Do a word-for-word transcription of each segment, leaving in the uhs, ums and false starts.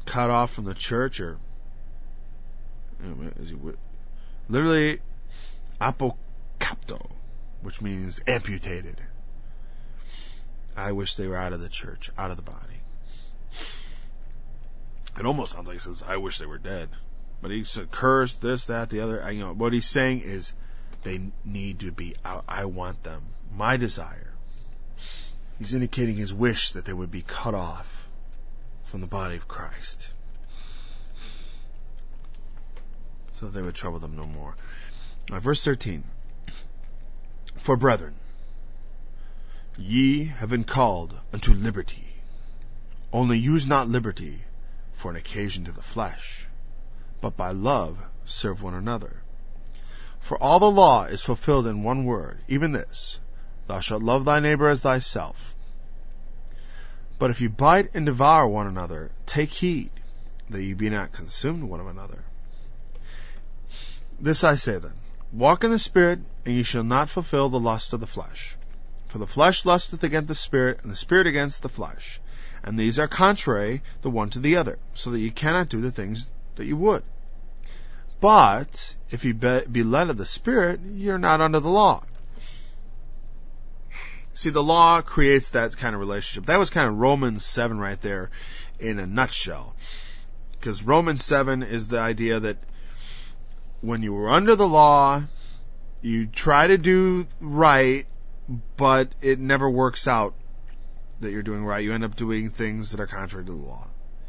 cut off from the church, or you know, as you, literally apokapto, which means amputated. I wish they were out of the church, out of the body. It almost sounds like he says, I wish they were dead. But he said, cursed, this, that, the other. You know, what he's saying is, they need to be out. I want them. My desire. He's indicating his wish that they would be cut off from the body of Christ, so that they would trouble them no more. Now, verse thirteen. For brethren, ye have been called unto liberty. Only use not liberty for an occasion to the flesh, but by love serve one another. For all the law is fulfilled in one word, even this, thou shalt love thy neighbor as thyself. But if you bite and devour one another, take heed that ye be not consumed one of another. This I say then, walk in the Spirit, and ye shall not fulfill the lust of the flesh. For the flesh lusteth against the Spirit, and the Spirit against the flesh. And these are contrary the one to the other, so that ye cannot do the things that you would. But if ye be led of the Spirit, ye are not under the law. See, the law creates that kind of relationship. That was kind of Romans seven right there in a nutshell. Because Romans seven is the idea that when you were under the law, you try to do right, but it never works out that you're doing right. You end up doing things that are contrary to the law.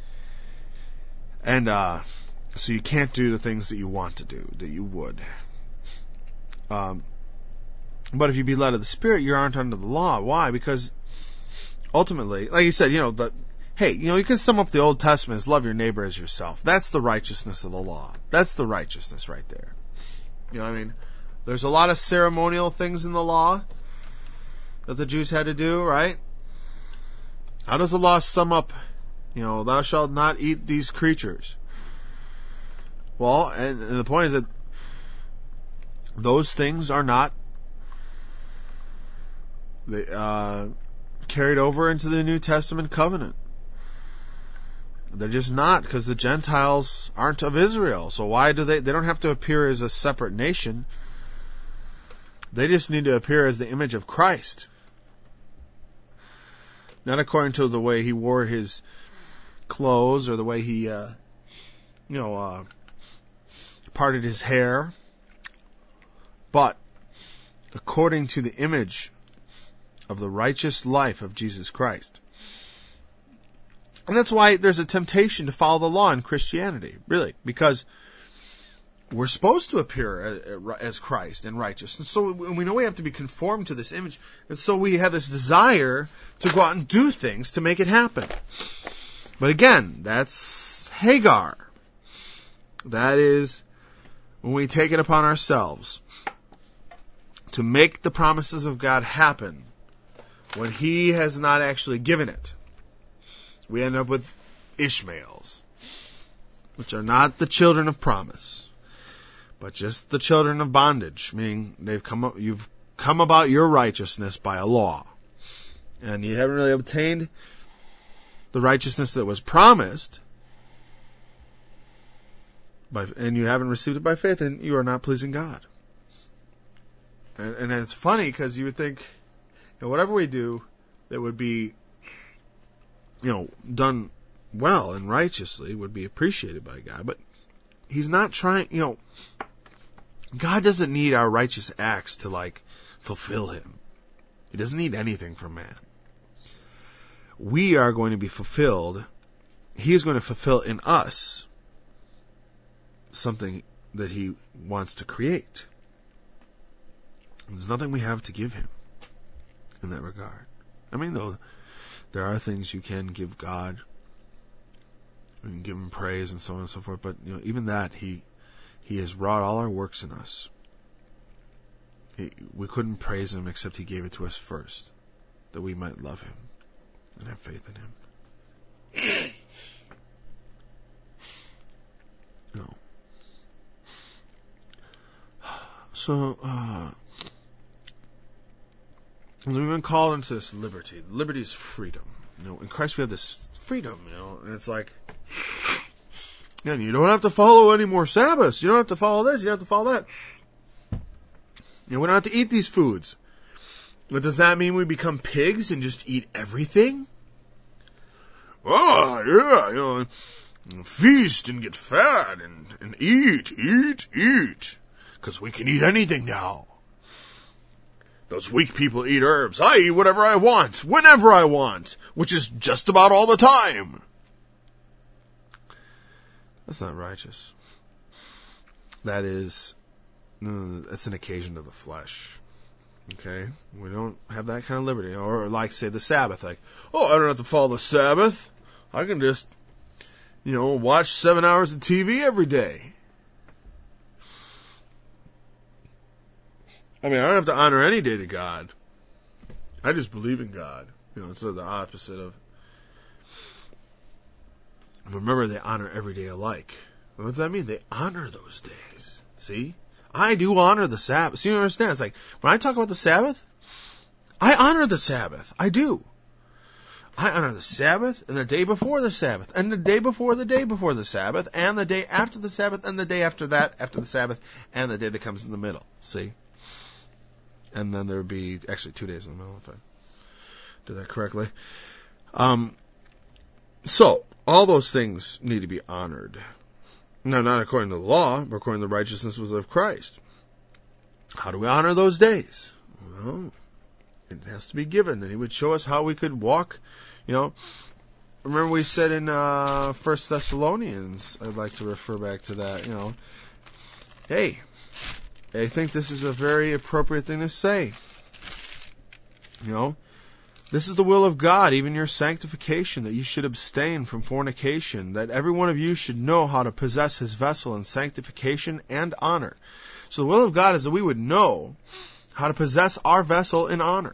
And uh, so you can't do the things that you want to do, that you would. Um, but if you be led of the Spirit, you aren't under the law. Why? Because ultimately, like you said, you know, the, hey, you know, you can sum up the Old Testament as love your neighbor as yourself. That's the righteousness of the law. That's the righteousness right there. You know what I mean? There's a lot of ceremonial things in the law that the Jews had to do, right? How does the law sum up, you know, thou shalt not eat these creatures? Well, and, and the point is that those things are not they, uh, carried over into the New Testament covenant. They're just not, because the Gentiles aren't of Israel. So why do they, they don't have to appear as a separate nation. They just need to appear as the image of Christ. Not according to the way he wore his clothes or the way he, uh, you know, uh, parted his hair, but according to the image of the righteous life of Jesus Christ. And that's why there's a temptation to follow the law in Christianity, really, because we're supposed to appear as Christ and righteous. And so we know we have to be conformed to this image. And so we have this desire to go out and do things to make it happen. But again, that's Hagar. That is when we take it upon ourselves to make the promises of God happen when He has not actually given it. We end up with Ishmaels, which are not the children of promise, but just the children of bondage, meaning they've come up, you've come about your righteousness by a law, and you haven't really obtained the righteousness that was promised, by, and you haven't received it by faith, and you are not pleasing God. And, and it's funny because you would think, you know, whatever we do that would be, you know, done well and righteously would be appreciated by God, but He's not trying, you know, God doesn't need our righteous acts to, like, fulfill Him. He doesn't need anything from man. We are going to be fulfilled. He is going to fulfill in us something that He wants to create. There's nothing we have to give Him in that regard. I mean, though, there are things you can give God. You can give Him praise and so on and so forth. But, you know, even that, He He has wrought all our works in us. He, we couldn't praise Him except He gave it to us first, that we might love Him and have faith in Him. No. So, uh, we've been called into this liberty. Liberty is freedom. You know, in Christ we have this freedom, you know, and it's like, And you don't have to follow any more Sabbaths. You don't have to follow this. You don't have to follow that. You know, we don't have to eat these foods. But does that mean we become pigs and just eat everything? Oh, yeah, you know, feast and get fat and, and eat, eat, eat. Because we can eat anything now. Those weak people eat herbs. I eat whatever I want, whenever I want, which is just about all the time. That's not righteous. That is, that's an occasion to the flesh. Okay? We don't have that kind of liberty. Or like, say, the Sabbath. Like, oh, I don't have to follow the Sabbath. I can just, you know, watch seven hours of T V every day. I mean, I don't have to honor any day to God. I just believe in God. You know, it's sort of the opposite of. Remember, they honor every day alike. What does that mean? They honor those days. See? I do honor the Sabbath. See, you understand? It's like, when I talk about the Sabbath, I honor the Sabbath. I do. I honor the Sabbath, and the day before the Sabbath, and the day before the day before the Sabbath, and the day after the Sabbath, and the day after that, after the Sabbath, and the day that comes in the middle. See? And then there would be actually two days in the middle, if I did that correctly. Um, so, all those things need to be honored. Now, not according to the law, but according to the righteousness of Christ. How do we honor those days? Well, it has to be given, and He would show us how we could walk. You know, remember we said in uh, First Thessalonians, I'd like to refer back to that, you know, hey, I think this is a very appropriate thing to say. You know, this is the will of God, even your sanctification, that you should abstain from fornication, that every one of you should know how to possess his vessel in sanctification and honor. So the will of God is that we would know how to possess our vessel in honor.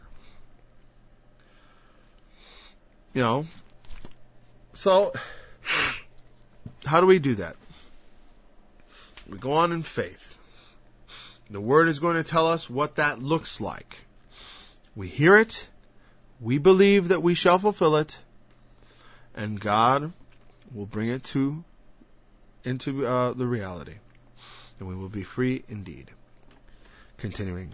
You know, so how do we do that? We go on in faith. The Word is going to tell us what that looks like. We hear it, we believe that we shall fulfill it, and God will bring it to into uh, the reality, and we will be free indeed. Continuing.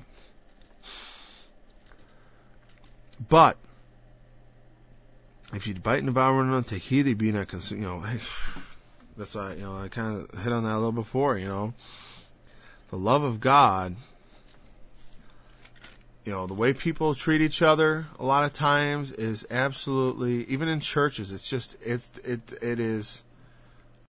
But if you bite and devour one another, take heed that you be not consumed. You know, hey, that's why, you know, I kind of hit on that a little before. You know, the love of God. You know, the way people treat each other a lot of times is absolutely, even in churches, it's just, it's, it, it is